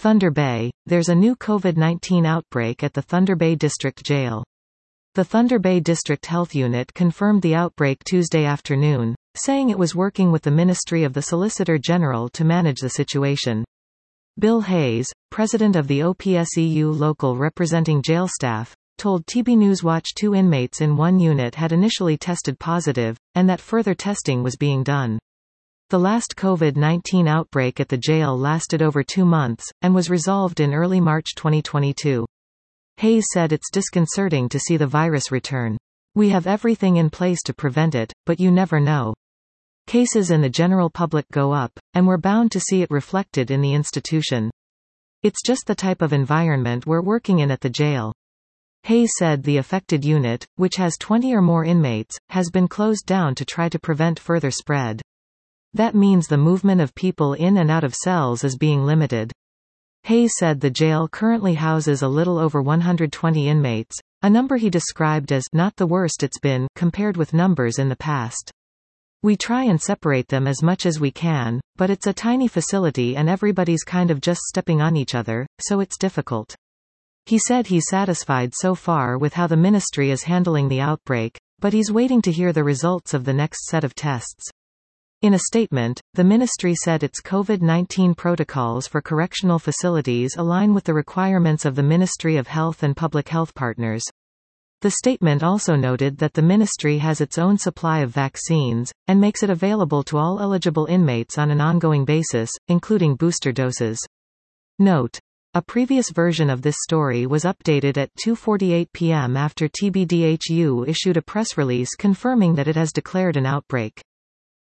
Thunder Bay, there's a new COVID-19 outbreak at the Thunder Bay District Jail. The Thunder Bay District Health Unit confirmed the outbreak Tuesday afternoon, saying it was working with the Ministry of the Solicitor General to manage the situation. Bill Hayes, president of the OPSEU local representing jail staff, told TB Newswatch 2 inmates in one unit had initially tested positive, and that further testing was being done. The last COVID-19 outbreak at the jail lasted over 2 months, and was resolved in early March 2022. Hayes said it's disconcerting to see the virus return. We have everything in place to prevent it, but you never know. Cases in the general public go up, and we're bound to see it reflected in the institution. It's just the type of environment we're working in at the jail. Hayes said the affected unit, which has 20 or more inmates, has been closed down to try to prevent further spread. That means the movement of people in and out of cells is being limited. Hayes said the jail currently houses a little over 120 inmates, a number he described as not the worst it's been compared with numbers in the past. We try and separate them as much as we can, but it's a tiny facility and everybody's kind of just stepping on each other, so it's difficult. He said he's satisfied so far with how the ministry is handling the outbreak, but he's waiting to hear the results of the next set of tests. In a statement, the ministry said its COVID-19 protocols for correctional facilities align with the requirements of the Ministry of Health and Public Health Partners. The statement also noted that the ministry has its own supply of vaccines, and makes it available to all eligible inmates on an ongoing basis, including booster doses. Note: a previous version of this story was updated at 2:48 p.m. after TBDHU issued a press release confirming that it has declared an outbreak.